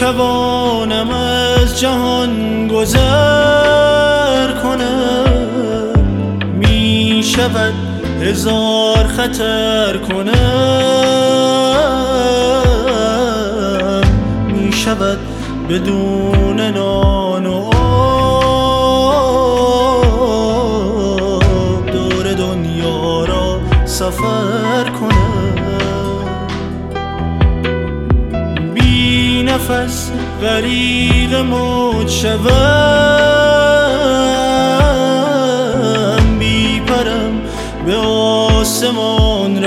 توانم از جهان گذر کنم، می شود هزار خطر کنم، می شود بدون نان و آب دور دنیا را سفر کنم. بی نفس غریق موج شوم، بی پرم به آسمان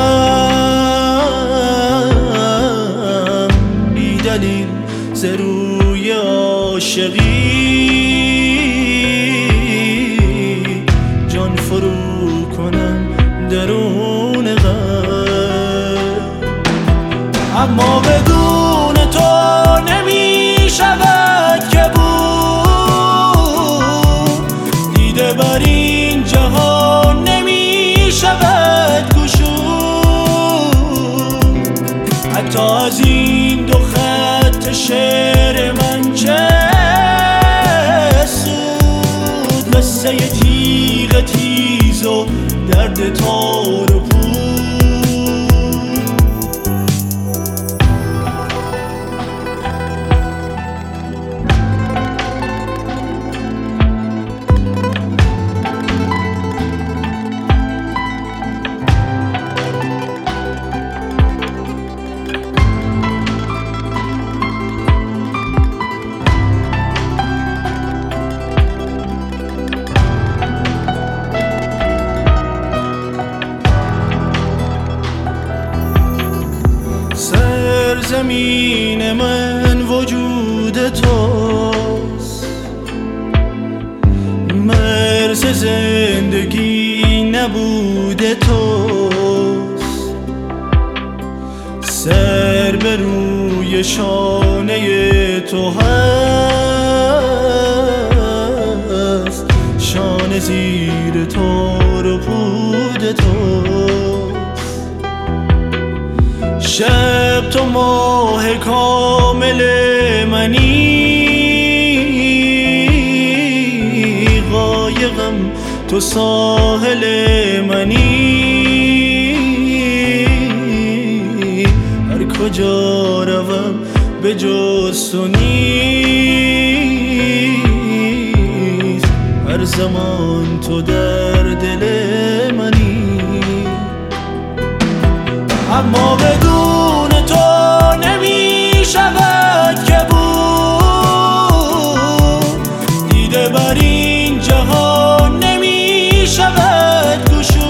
روم، بی دلیل ز روی عاشقی جان فرو کنم درون غم. اما بدون تو نمی شود که بود، دیده بر این جهان نمی شود گشود. حتی از این دو خط شعر من چه سود، قصه تیغ تیز و درد تار و پود. زمین من وجود توست، مرز زندگی نبود توست. سر به روی شانه تو هست، شانه زیر تار و پود توست. شب تو ماه کامل منی، قایقم تو ساحل منی. هر کجا روم به جز تو نیست، هر زمان تو در دل منی. اما بدون تو نمی شود که بود، دیده بر این جهان نمی شود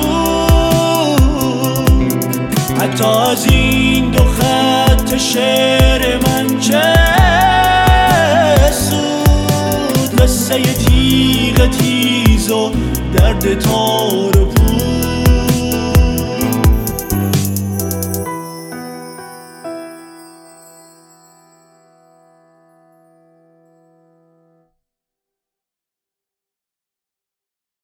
گشود. حتی از این دو خط شعر من چه سود، قصه تیغ تیز و درد تار و